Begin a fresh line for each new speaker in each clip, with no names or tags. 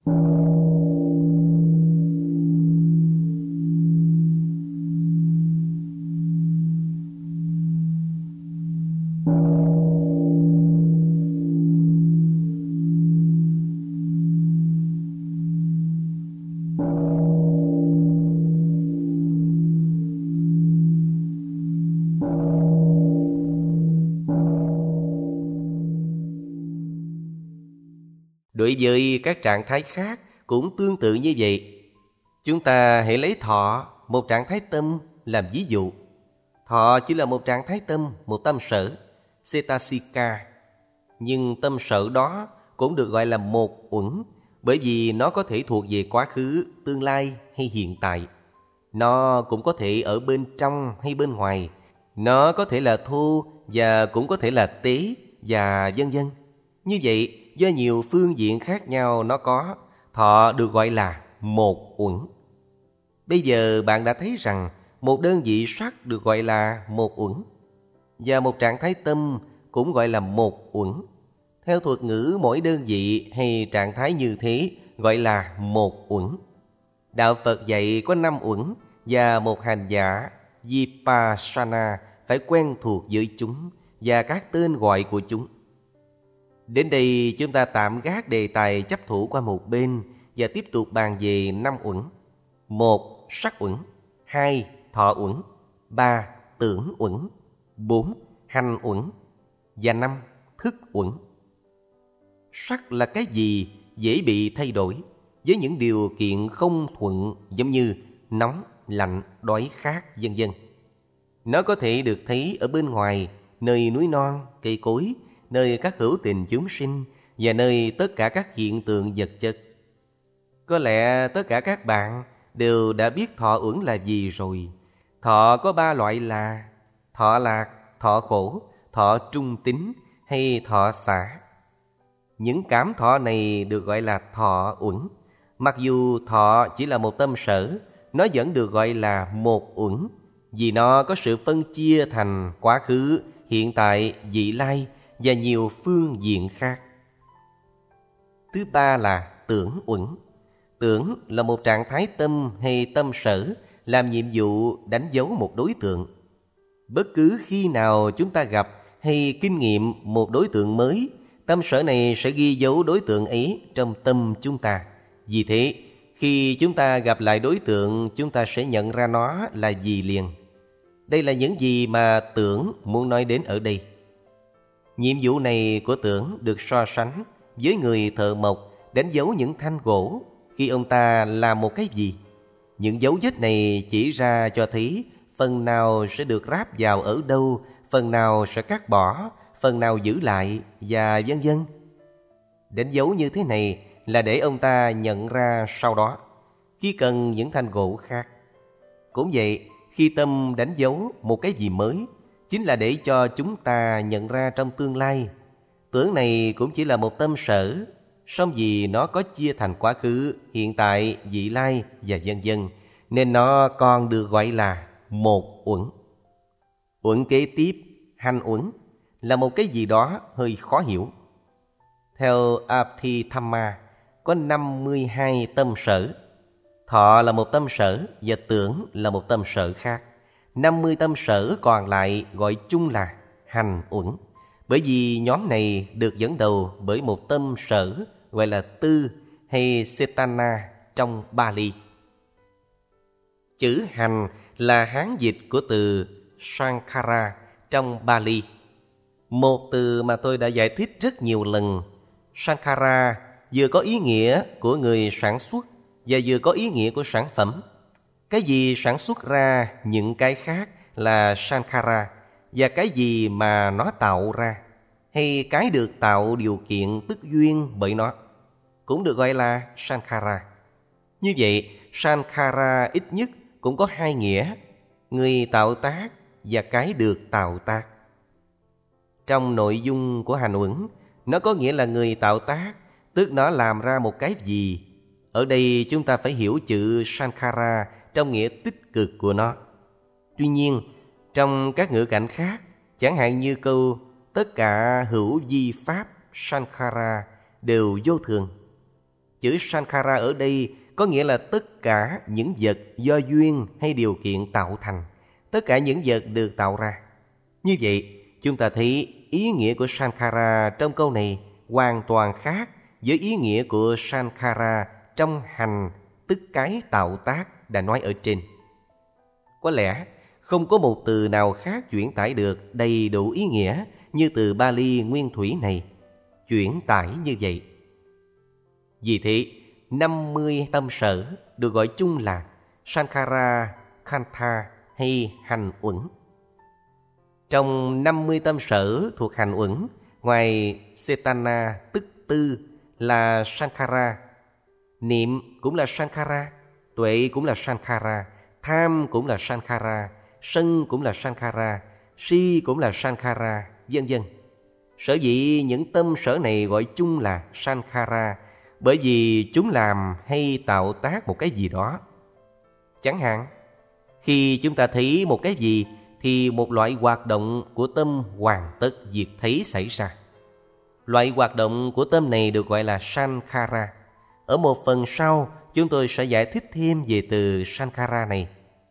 Đối với các trạng thái khác cũng tương tự như vậy. Chúng ta hãy lấy thọ, một trạng thái tâm, làm ví dụ. Thọ chỉ là một trạng thái tâm, một tâm sở, cetasika. Nhưng tâm sở đó cũng được gọi là một uẩn, bởi vì nó có thể thuộc về quá khứ, tương lai hay hiện tại. Nó cũng có thể ở bên trong hay bên ngoài. Nó có thể là thô và cũng có thể là tế và vân vân. Như vậy, do nhiều phương diện khác nhau nó có, thọ được gọi là một uẩn. Bây giờ bạn đã thấy rằng một đơn vị sắc được gọi là một uẩn, và một trạng thái tâm cũng gọi là một uẩn. Theo thuật ngữ, mỗi đơn vị hay trạng thái như thế gọi là một uẩn. Đạo Phật dạy có 5 uẩn, và một hành giả Vipassana phải quen thuộc với chúng và các tên gọi của chúng. Đến đây chúng ta tạm gác đề tài chấp thủ qua một bên và tiếp tục bàn về 5 uẩn. 1. Sắc uẩn. 2. Thọ uẩn. 3. Tưởng uẩn. 4. Hành uẩn. Và 5. Thức uẩn. Sắc là cái gì dễ bị thay đổi với những điều kiện không thuận, giống như nóng, lạnh, đói khát, vân vân. Nó có thể được thấy ở bên ngoài, nơi núi non, cây cối, nơi các hữu tình chúng sinh và nơi tất cả các hiện tượng vật chất. Có lẽ tất cả các bạn đều đã biết thọ uẩn là gì rồi. Thọ có 3 loại là thọ lạc, thọ khổ, thọ trung tín hay thọ xả. Những cảm thọ này được gọi là thọ uẩn. Mặc dù thọ chỉ là một tâm sở, nó vẫn được gọi là một uẩn, vì nó có sự phân chia thành quá khứ, hiện tại, vị lai và nhiều phương diện khác. Thứ 3 là tưởng uẩn. Tưởng là một trạng thái tâm hay tâm sở làm nhiệm vụ đánh dấu một đối tượng. Bất cứ khi nào chúng ta gặp hay kinh nghiệm một đối tượng mới, tâm sở này sẽ ghi dấu đối tượng ấy trong tâm chúng ta. Vì thế, khi chúng ta gặp lại đối tượng, chúng ta sẽ nhận ra nó là gì liền. Đây là những gì mà tưởng muốn nói đến ở đây. Nhiệm vụ này của tưởng được so sánh với người thợ mộc đánh dấu những thanh gỗ khi ông ta làm một cái gì. Những dấu vết này chỉ ra cho thấy phần nào sẽ được ráp vào ở đâu, phần nào sẽ cắt bỏ, phần nào giữ lại và vân vân. Đánh dấu như thế này là để ông ta nhận ra sau đó khi cần những thanh gỗ khác. Cũng vậy, khi tâm đánh dấu một cái gì mới, chính là để cho chúng ta nhận ra trong tương lai. Tưởng này cũng chỉ là một tâm sở, song vì nó có chia thành quá khứ, hiện tại, vị lai và vân vân, nên nó còn được gọi là một uẩn. Uẩn kế tiếp, hành uẩn, là một cái gì đó hơi khó hiểu. Theo Abhidhamma, có 52 tâm sở. Thọ là một tâm sở và tưởng là một tâm sở khác. 50 tâm sở còn lại gọi chung là hành uẩn, bởi vì nhóm này được dẫn đầu bởi một tâm sở gọi là tư hay cetana trong Bali. Chữ hành là Hán dịch của từ Sankhara trong Bali, một từ mà tôi đã giải thích rất nhiều lần. Sankhara vừa có ý nghĩa của người sản xuất và vừa có ý nghĩa của sản phẩm. Cái gì sản xuất ra những cái khác là Sankhara, và cái gì mà nó tạo ra hay cái được tạo điều kiện tức duyên bởi nó cũng được gọi là Sankhara. Như vậy, Sankhara ít nhất cũng có 2 nghĩa: người tạo tác và cái được tạo tác. Trong nội dung của hành uẩn, nó có nghĩa là người tạo tác, tức nó làm ra một cái gì. Ở đây chúng ta phải hiểu chữ Sankhara trong nghĩa tích cực của nó. Tuy nhiên, trong các ngữ cảnh khác, chẳng hạn như câu tất cả hữu vi pháp Sankhara đều vô thường, Chữ Sankhara ở đây có nghĩa là tất cả những vật do duyên hay điều kiện tạo thành, tất cả những vật được tạo ra. Như vậy, chúng ta thấy ý nghĩa của Sankhara trong câu này hoàn toàn khác với ý nghĩa của Sankhara trong hành, tức cái tạo tác đã nói ở trên. Có lẽ không có một từ nào khác chuyển tải được đầy đủ ý nghĩa như từ Pali nguyên thủy này chuyển tải như vậy. Vì thế, 50 tâm sở được gọi chung là Sankhara, Khandha hay hành uẩn. Trong 50 tâm sở thuộc hành uẩn, ngoài Cetana tức tư là Sankhara, niệm cũng là Sankhara, tuệ cũng là Sankhara, tham cũng là Sankhara, sân cũng là Sankhara, si cũng là Sankhara, vân vân. Sở dĩ những tâm sở này gọi chung là Sankhara bởi vì chúng làm hay tạo tác một cái gì đó. Chẳng hạn, khi chúng ta thấy một cái gì thì một loại hoạt động của tâm hoàn tất việc thấy xảy ra. Loại hoạt động của tâm này được gọi là Sankhara. Ở một phần sau, chúng tôi sẽ giải thích thêm về từ Sankhara này.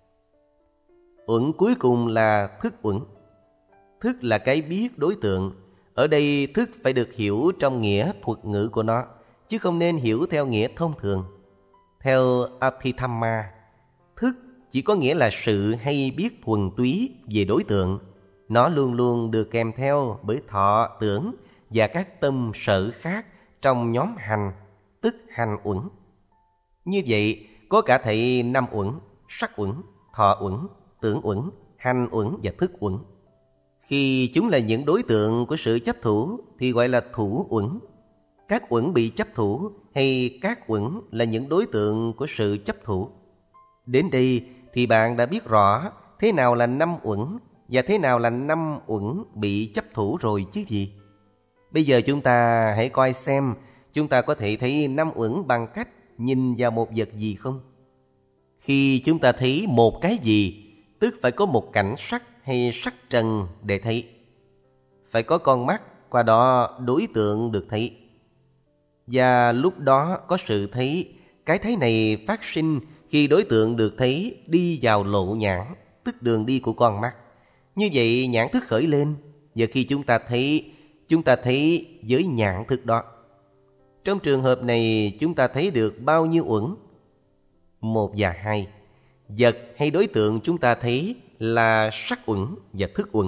Uẩn cuối cùng là thức uẩn. Thức là cái biết đối tượng. Ở đây thức phải được hiểu trong nghĩa thuật ngữ của nó, chứ không nên hiểu theo nghĩa thông thường. Theo Abhidhamma, thức chỉ có nghĩa là sự hay biết thuần túy về đối tượng. Nó luôn luôn được kèm theo bởi thọ, tưởng và các tâm sở khác trong nhóm hành, tức hành uẩn. Như vậy, có cả thảy 5 uẩn, sắc uẩn, thọ uẩn, tưởng uẩn, hành uẩn và thức uẩn. Khi chúng là những đối tượng của sự chấp thủ thì gọi là thủ uẩn. Các uẩn bị chấp thủ hay các uẩn là những đối tượng của sự chấp thủ. Đến đây thì bạn đã biết rõ thế nào là 5 uẩn và thế nào là 5 uẩn bị chấp thủ rồi chứ gì. Bây giờ chúng ta hãy coi xem chúng ta có thể thấy 5 uẩn bằng cách nhìn vào một vật gì không? Khi chúng ta thấy một cái gì, tức phải có một cảnh sắc hay sắc trần để thấy. Phải có con mắt, qua đó đối tượng được thấy. Và lúc đó có sự thấy, cái thấy này phát sinh khi đối tượng được thấy đi vào lộ nhãn, tức đường đi của con mắt. Như vậy nhãn thức khởi lên, và khi chúng ta thấy với nhãn thức đó. Trong trường hợp này chúng ta thấy được bao nhiêu uẩn? 1 và 2. Vật hay đối tượng chúng ta thấy là sắc uẩn và thức uẩn.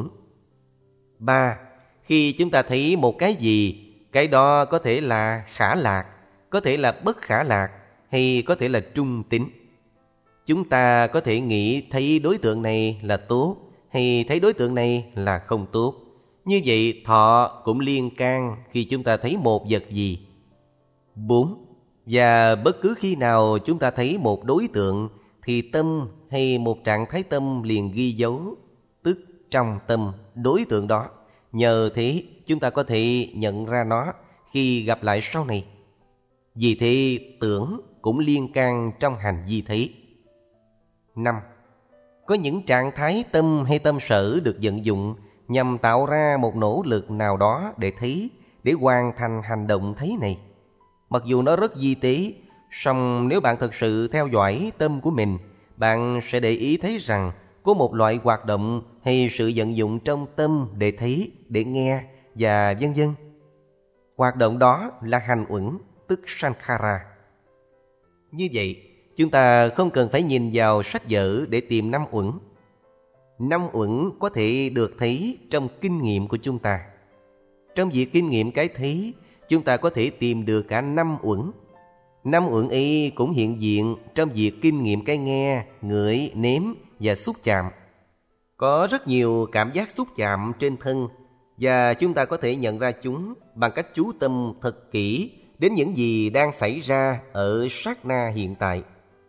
3. Khi chúng ta thấy một cái gì, cái đó có thể là khả lạc, có thể là bất khả lạc, hay có thể là trung tính. Chúng ta có thể nghĩ thấy đối tượng này là tốt, hay thấy đối tượng này là không tốt. Như vậy thọ cũng liên can khi chúng ta thấy một vật gì. 4. Và bất cứ khi nào chúng ta thấy một đối tượng thì tâm hay một trạng thái tâm liền ghi dấu, tức trong tâm đối tượng đó. Nhờ thế chúng ta có thể nhận ra nó khi gặp lại sau này. Vì thế tưởng cũng liên can trong hành vi thấy. 5. Có những trạng thái tâm hay tâm sở được vận dụng nhằm tạo ra một nỗ lực nào đó để thấy, để hoàn thành hành động thấy này. Mặc dù nó rất vi tế, song nếu bạn thật sự theo dõi tâm của mình, bạn sẽ để ý thấy rằng có một loại hoạt động hay sự vận dụng trong tâm để thấy, để nghe và vân vân. Hoạt động đó là hành uẩn, tức Sankhara. Như vậy, chúng ta không cần phải nhìn vào sách vở để tìm 5 uẩn. 5 uẩn có thể được thấy trong kinh nghiệm của chúng ta. Trong việc kinh nghiệm cái thấy, chúng ta có thể tìm được cả 5 uẩn. 5 uẩn ấy cũng hiện diện trong việc kinh nghiệm cái nghe, ngửi, nếm và xúc chạm. Có rất nhiều cảm giác xúc chạm trên thân, và chúng ta có thể nhận ra chúng bằng cách chú tâm thật kỹ đến những gì đang xảy ra ở sát na hiện tại.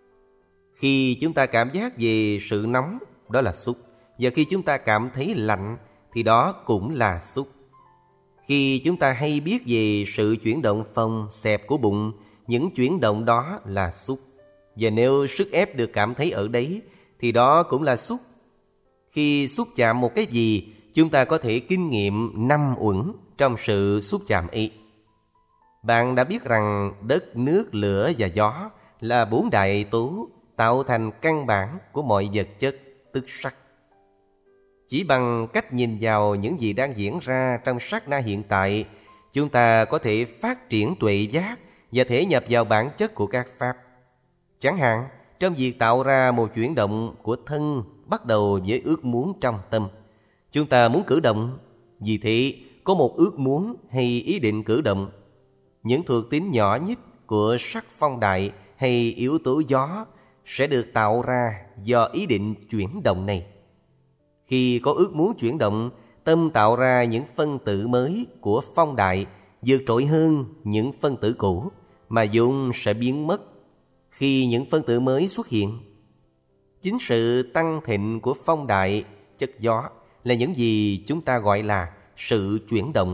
Khi chúng ta cảm giác về sự nóng, đó là xúc. Và khi chúng ta cảm thấy lạnh, thì đó cũng là xúc. Khi chúng ta hay biết về sự chuyển động phồng xẹp của bụng, những chuyển động đó là xúc. Và nếu sức ép được cảm thấy ở đấy, thì đó cũng là xúc. Khi xúc chạm một cái gì, chúng ta có thể kinh nghiệm 5 uẩn trong sự xúc chạm ấy. Bạn đã biết rằng đất, nước, lửa và gió là 4 đại tố tạo thành căn bản của mọi vật chất, tức sắc. Chỉ bằng cách nhìn vào những gì đang diễn ra trong sát na hiện tại, chúng ta có thể phát triển tuệ giác và thể nhập vào bản chất của các pháp. Chẳng hạn, trong việc tạo ra một chuyển động của thân bắt đầu với ước muốn trong tâm. Chúng ta muốn cử động, vì thế có một ước muốn hay ý định cử động. Những thuộc tính nhỏ nhất của sắc phong đại hay yếu tố gió sẽ được tạo ra do ý định chuyển động này. Khi có ước muốn chuyển động, tâm tạo ra những phân tử mới của phong đại vượt trội hơn những phân tử cũ, mà vốn sẽ biến mất khi những phân tử mới xuất hiện. Chính sự tăng thịnh của phong đại, chất gió là những gì chúng ta gọi là sự chuyển động.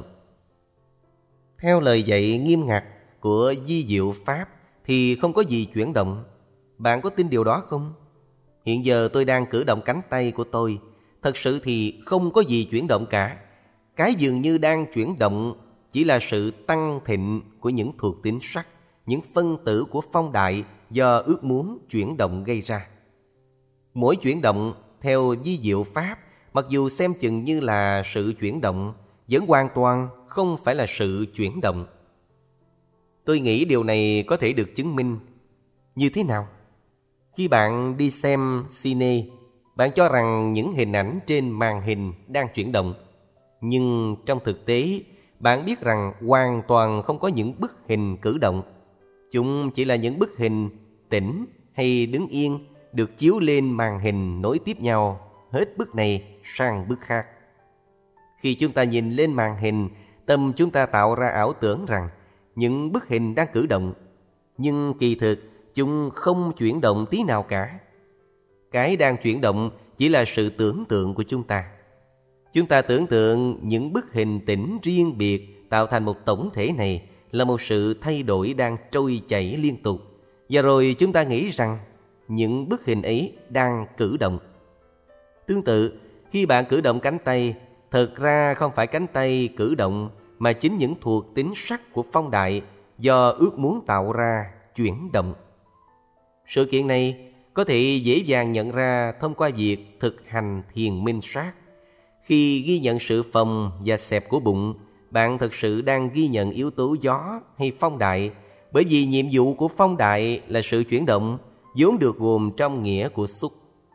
Theo lời dạy nghiêm ngặt của vi diệu pháp thì không có gì chuyển động. Bạn có tin điều đó không? Hiện giờ tôi đang cử động cánh tay của tôi. Thật sự thì không có gì chuyển động cả. Cái dường như đang chuyển động chỉ là sự tăng thịnh của những thuộc tính sắc, những phân tử của phong đại do ước muốn chuyển động gây ra. Mỗi chuyển động theo vi diệu pháp, mặc dù xem chừng như là sự chuyển động, vẫn hoàn toàn không phải là sự chuyển động. Tôi nghĩ điều này có thể được chứng minh. Như thế nào? Khi bạn đi xem cine, bạn cho rằng những hình ảnh trên màn hình đang chuyển động. Nhưng trong thực tế, bạn biết rằng hoàn toàn không có những bức hình cử động. Chúng chỉ là những bức hình tĩnh hay đứng yên được chiếu lên màn hình nối tiếp nhau, hết bức này sang bức khác. Khi chúng ta nhìn lên màn hình, tâm chúng ta tạo ra ảo tưởng rằng những bức hình đang cử động, nhưng kỳ thực chúng không chuyển động tí nào cả. Cái đang chuyển động chỉ là sự tưởng tượng của chúng ta. Chúng ta tưởng tượng những bức hình tĩnh riêng biệt tạo thành một tổng thể này là một sự thay đổi đang trôi chảy liên tục. Và rồi chúng ta nghĩ rằng những bức hình ấy đang cử động. Tương tự, khi bạn cử động cánh tay, thật ra không phải cánh tay cử động, mà chính những thuộc tính sắc của phong đại do ước muốn tạo ra chuyển động. Sự kiện này có thể dễ dàng nhận ra thông qua việc thực hành thiền minh sát. Khi ghi nhận sự phồng và xẹp của bụng, bạn thực sự đang ghi nhận yếu tố gió hay phong đại, bởi vì nhiệm vụ của phong đại là sự chuyển động, vốn được gồm trong nghĩa của xúc.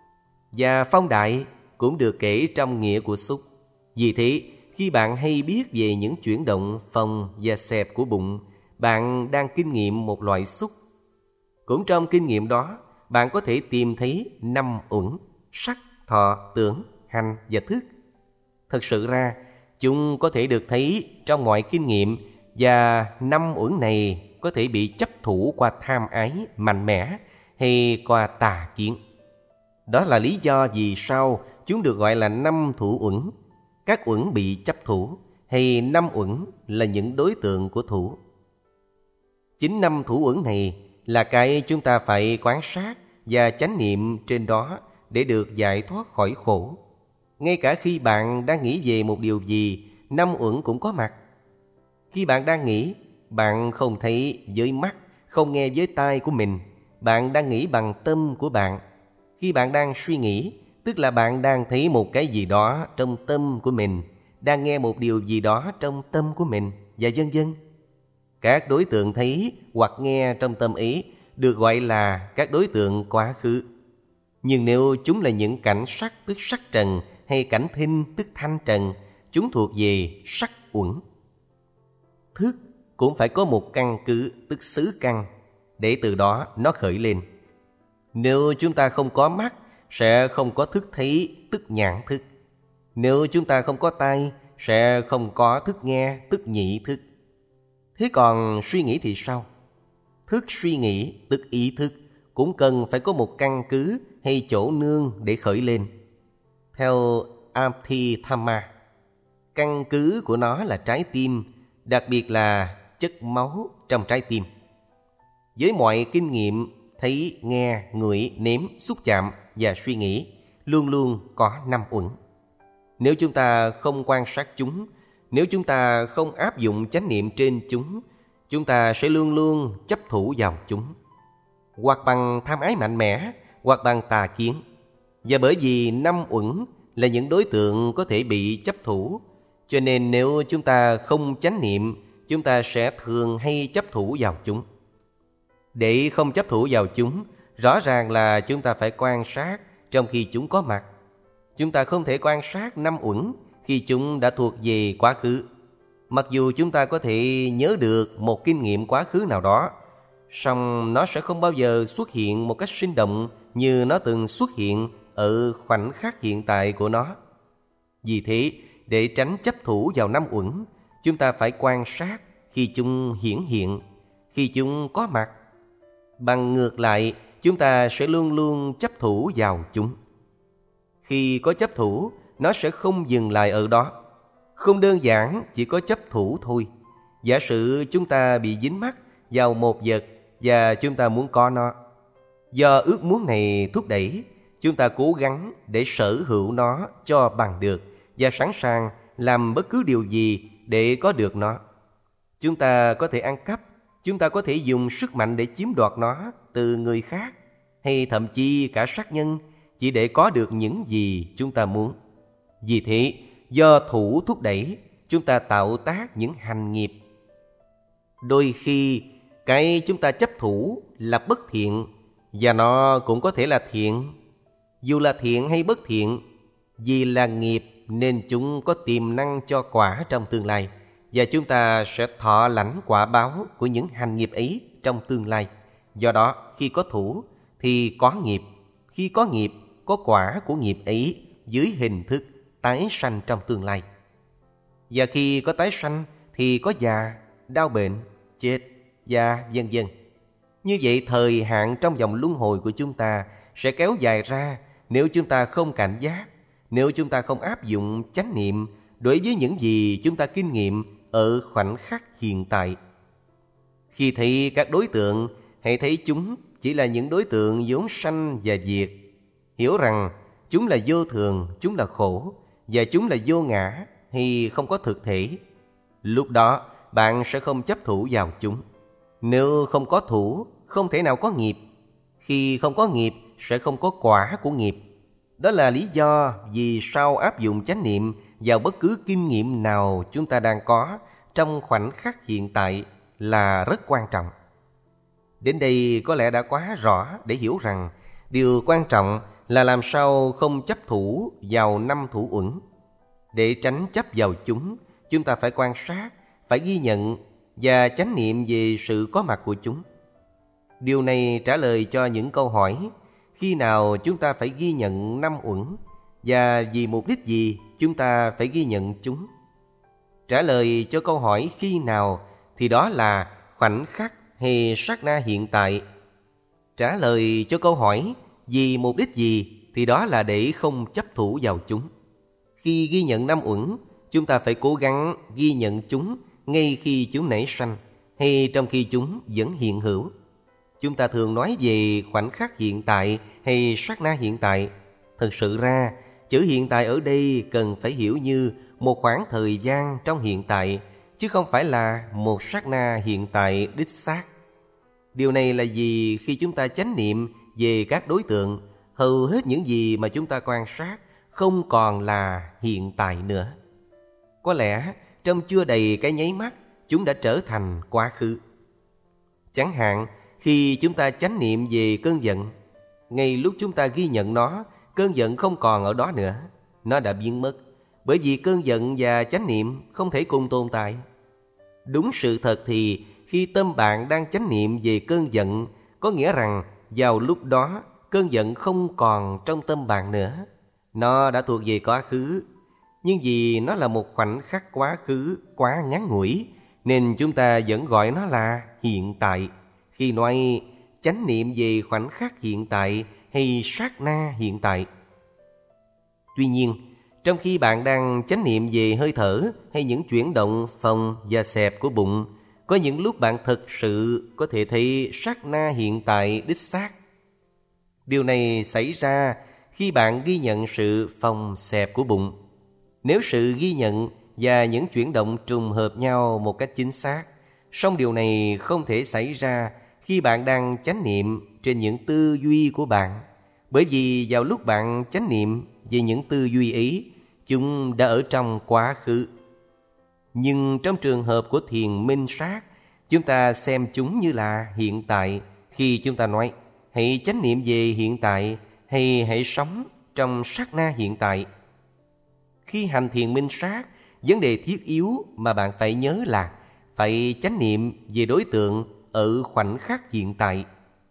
Và phong đại cũng được kể trong nghĩa của xúc. Vì thế, khi bạn hay biết về những chuyển động phồng và xẹp của bụng, bạn đang kinh nghiệm một loại xúc. Cũng trong kinh nghiệm đó, bạn có thể tìm thấy 5 uẩn: sắc, thọ, tưởng, hành và thức. Thật sự ra, chúng có thể được thấy trong mọi kinh nghiệm, và 5 uẩn này có thể bị chấp thủ qua tham ái mạnh mẽ hay qua tà kiến. Đó là lý do vì sao chúng được gọi là 5 thủ uẩn. Các uẩn bị chấp thủ, hay 5 uẩn là những đối tượng của thủ. Chính 5 thủ uẩn này là cái chúng ta phải quan sát và chánh niệm trên đó để được giải thoát khỏi khổ. Ngay cả khi bạn đang nghĩ về một điều gì, 5 uẩn cũng có mặt. Khi bạn đang nghĩ, bạn không thấy với mắt, không nghe với tai của mình. Bạn đang nghĩ bằng tâm của bạn. Khi bạn đang suy nghĩ, tức là bạn đang thấy một cái gì đó trong tâm của mình, đang nghe một điều gì đó trong tâm của mình, và vân vân. Các đối tượng thấy hoặc nghe trong tâm ấy được gọi là các đối tượng quá khứ. Nhưng nếu chúng là những cảnh sắc tức sắc trần, hay cảnh thinh tức thanh trần, chúng thuộc về sắc uẩn. Thức cũng phải có một căn cứ tức xứ căn, để từ đó nó khởi lên. Nếu chúng ta không có mắt, sẽ không có thức thấy tức nhãn thức. Nếu chúng ta không có tai, sẽ không có thức nghe tức nhĩ thức. Thế còn suy nghĩ thì sao? Thức suy nghĩ tức ý thức cũng cần phải có một căn cứ hay chỗ nương để khởi lên. Theo Abhidhamma, căn cứ của nó là trái tim, đặc biệt là chất máu trong trái tim. Với mọi kinh nghiệm thấy, nghe, ngửi, nếm, xúc chạm và suy nghĩ, luôn luôn có 5 uẩn. Nếu chúng ta không quan sát chúng, nếu chúng ta không áp dụng chánh niệm trên chúng, chúng ta sẽ luôn luôn chấp thủ vào chúng, hoặc bằng tham ái mạnh mẽ, hoặc bằng tà kiến. Và bởi vì 5 uẩn là những đối tượng có thể bị chấp thủ, cho nên nếu chúng ta không chánh niệm, chúng ta sẽ thường hay chấp thủ vào chúng. Để không chấp thủ vào chúng, rõ ràng là chúng ta phải quan sát trong khi chúng có mặt. Chúng ta không thể quan sát 5 uẩn khi chúng đã thuộc về quá khứ. Mặc dù chúng ta có thể nhớ được một kinh nghiệm quá khứ nào đó, song nó sẽ không bao giờ xuất hiện một cách sinh động như nó từng xuất hiện ở khoảnh khắc hiện tại của nó. Vì thế, để tránh chấp thủ vào 5 uẩn, chúng ta phải quan sát khi chúng hiển hiện, khi chúng có mặt. Bằng ngược lại, chúng ta sẽ luôn luôn chấp thủ vào chúng. Khi có chấp thủ, nó sẽ không dừng lại ở đó. Không đơn giản chỉ có chấp thủ thôi. Giả sử chúng ta bị dính mắc vào một vật và chúng ta muốn có nó. Do ước muốn này thúc đẩy, chúng ta cố gắng để sở hữu nó cho bằng được và sẵn sàng làm bất cứ điều gì để có được nó. Chúng ta có thể ăn cắp, chúng ta có thể dùng sức mạnh để chiếm đoạt nó từ người khác, hay thậm chí cả sát nhân, chỉ để có được những gì chúng ta muốn. Vì thế, do thủ thúc đẩy, chúng ta tạo tác những hành nghiệp. Đôi khi, cái chúng ta chấp thủ là bất thiện, và nó cũng có thể là thiện. Dù là thiện hay bất thiện, vì là nghiệp nên chúng có tiềm năng cho quả trong tương lai, và chúng ta sẽ thọ lãnh quả báo của những hành nghiệp ấy trong tương lai. Do đó, khi có thủ thì có nghiệp, khi có nghiệp, có quả của nghiệp ấy dưới hình thức tái sanh trong tương lai. Và khi có tái sanh thì có già, đau bệnh, chết, và vân vân. Như vậy thời hạn trong vòng luân hồi của chúng ta sẽ kéo dài ra nếu chúng ta không cảnh giác, nếu chúng ta không áp dụng chánh niệm đối với những gì chúng ta kinh nghiệm ở khoảnh khắc hiện tại. Khi thấy các đối tượng, hãy thấy chúng chỉ là những đối tượng vốn sanh và diệt. Hiểu rằng chúng là vô thường, chúng là khổ, và chúng là vô ngã hay không có thực thể. Lúc đó bạn sẽ không chấp thủ vào chúng. Nếu không có thủ, không thể nào có nghiệp. Khi không có nghiệp, sẽ không có quả của nghiệp. Đó là lý do vì sao áp dụng chánh niệm vào bất cứ kinh nghiệm nào chúng ta đang có trong khoảnh khắc hiện tại là rất quan trọng. Đến đây có lẽ đã quá rõ để hiểu rằng điều quan trọng là làm sao không chấp thủ vào 5 thủ uẩn. Để tránh chấp vào chúng ta phải quan sát, phải ghi nhận và chánh niệm về sự có mặt của chúng. Điều này trả lời cho những câu hỏi: khi nào chúng ta phải ghi nhận 5 uẩn, và vì mục đích gì chúng ta phải ghi nhận chúng? Trả lời cho câu hỏi khi nào thì đó là khoảnh khắc hay sát na hiện tại. Trả lời cho câu hỏi vì mục đích gì thì đó là để không chấp thủ vào chúng. Khi ghi nhận 5 uẩn, chúng ta phải cố gắng ghi nhận chúng ngay khi chúng nảy sanh hay trong khi chúng vẫn hiện hữu. Chúng ta thường nói về khoảnh khắc hiện tại hay sát na hiện tại. Thực sự ra, chữ hiện tại ở đây cần phải hiểu như một khoảng thời gian trong hiện tại, chứ không phải là một sát na hiện tại đích xác. Điều này là vì khi chúng ta chánh niệm về các đối tượng, hầu hết những gì mà chúng ta quan sát không còn là hiện tại nữa. Có lẽ trong chưa đầy cái nháy mắt, chúng đã trở thành quá khứ. Chẳng hạn, khi chúng ta chánh niệm về cơn giận, ngay lúc chúng ta ghi nhận nó, cơn giận không còn ở đó nữa. Nó đã biến mất, bởi vì cơn giận và chánh niệm không thể cùng tồn tại. Đúng sự thật thì khi tâm bạn đang chánh niệm về cơn giận, có nghĩa rằng vào lúc đó cơn giận không còn trong tâm bạn nữa. Nó đã thuộc về quá khứ. Nhưng vì nó là một khoảnh khắc quá khứ quá ngắn ngủi, nên chúng ta vẫn gọi nó là hiện tại. Khi nói chánh niệm về khoảnh khắc hiện tại hay sát na hiện tại. Tuy nhiên, trong khi bạn đang chánh niệm về hơi thở hay những chuyển động phồng và xẹp của bụng, có những lúc bạn thực sự có thể thấy sát na hiện tại đích xác. Điều này xảy ra khi bạn ghi nhận sự phồng xẹp của bụng. Nếu sự ghi nhận và những chuyển động trùng hợp nhau một cách chính xác, Song điều này không thể xảy ra khi bạn đang chánh niệm trên những tư duy của bạn, bởi vì vào lúc bạn chánh niệm về những tư duy ấy, chúng đã ở trong quá khứ. Nhưng trong trường hợp của thiền minh sát, chúng ta xem chúng như là hiện tại. Khi chúng ta nói hãy chánh niệm về hiện tại hay hãy sống trong sát na hiện tại. Khi hành thiền minh sát, vấn đề thiết yếu mà bạn phải nhớ là phải chánh niệm về đối tượng ở khoảnh khắc hiện tại.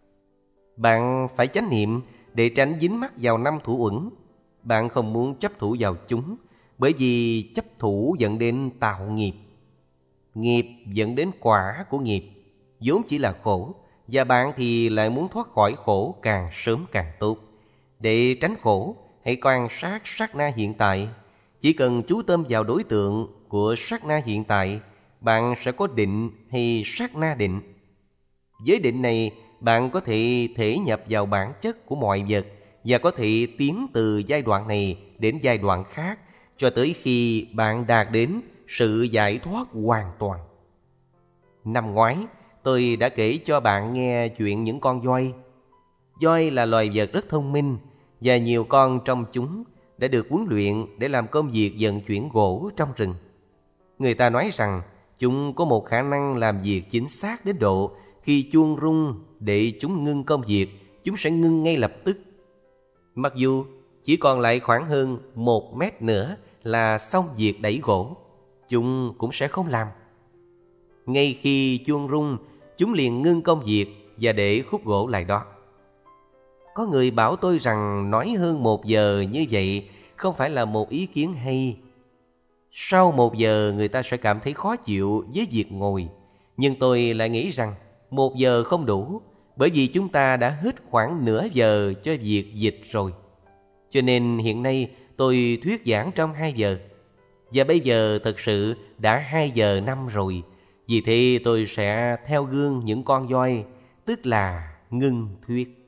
Bạn phải chánh niệm để tránh dính mắc vào năm thủ uẩn. Bạn không muốn chấp thủ vào chúng, bởi vì chấp thủ dẫn đến tạo nghiệp. Nghiệp dẫn đến quả của nghiệp, vốn chỉ là khổ, và bạn thì lại muốn thoát khỏi khổ càng sớm càng tốt. Để tránh khổ, hãy quan sát sát na hiện tại. Chỉ cần chú tâm vào đối tượng của sát na hiện tại, bạn sẽ có định hay sát na định. Với định này, bạn có thể thể nhập vào bản chất của mọi vật và có thể tiến từ giai đoạn này đến giai đoạn khác cho tới khi bạn đạt đến sự giải thoát hoàn toàn. Năm ngoái, tôi đã kể cho bạn nghe chuyện những con voi. Voi là loài vật rất thông minh, và nhiều con trong chúng đã được huấn luyện để làm công việc vận chuyển gỗ trong rừng. Người ta nói rằng chúng có một khả năng làm việc chính xác đến độ khi chuông rung để chúng ngưng công việc, chúng sẽ ngưng ngay lập tức. Mặc dù chỉ còn lại khoảng hơn 1 mét nữa là xong việc đẩy gỗ, chúng cũng sẽ không làm. Ngay khi chuông rung, chúng liền ngưng công việc và để khúc gỗ lại đó. Có người bảo tôi rằng nói hơn 1 giờ như vậy không phải là một ý kiến hay. Sau 1 giờ người ta sẽ cảm thấy khó chịu với việc ngồi. Nhưng tôi lại nghĩ rằng 1 giờ không đủ, bởi vì chúng ta đã hết khoảng nửa giờ cho việc dịch rồi. Cho nên hiện nay tôi thuyết giảng trong 2 giờ. Và bây giờ thật sự đã 2 giờ 5 rồi. Vì thế tôi sẽ theo gương những con voi, tức là ngưng thuyết.